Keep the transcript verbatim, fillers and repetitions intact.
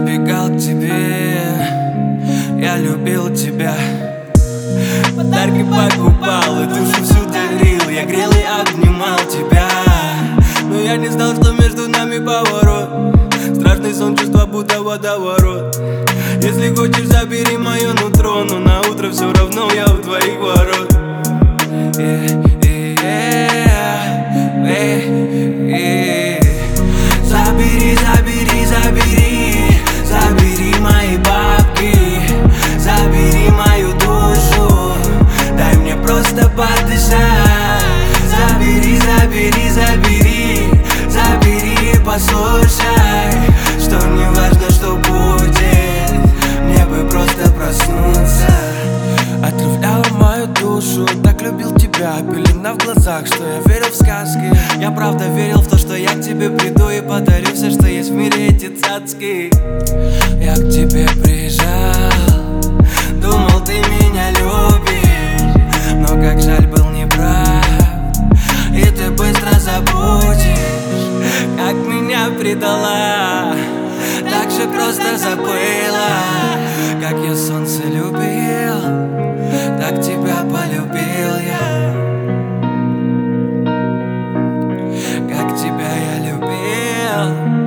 прибегал к тебе, я любил тебя. Подарки покупал и душу всю дарил, я грел и обнимал тебя. Но я не знал, что между нами поворот, страшный сон, чувства будто водоворот. Если хочешь, забери мое нутро, но на утро все равно я у твоих ворот. yeah, yeah, yeah, yeah. Забери, забери, забери, забери мои бабки, забери мою душу, дай мне просто подышать. Забери, забери, забери, забери и послушай, что мне важно, что будет, мне бы просто проснуться. Отравляла мою душу, так любил тебя, пелена в глазах, что я верил в сказки. Я правда верил в то, что я к тебе приду и подарю все, что есть в мире, эти цацки. Я к тебе приезжал, думал, ты меня любишь, но как жаль, был неправ, и ты быстро забудешь, как меня предала, так же просто забыла, как я солнце любил, так тебя полюбил я, как тебя я любил.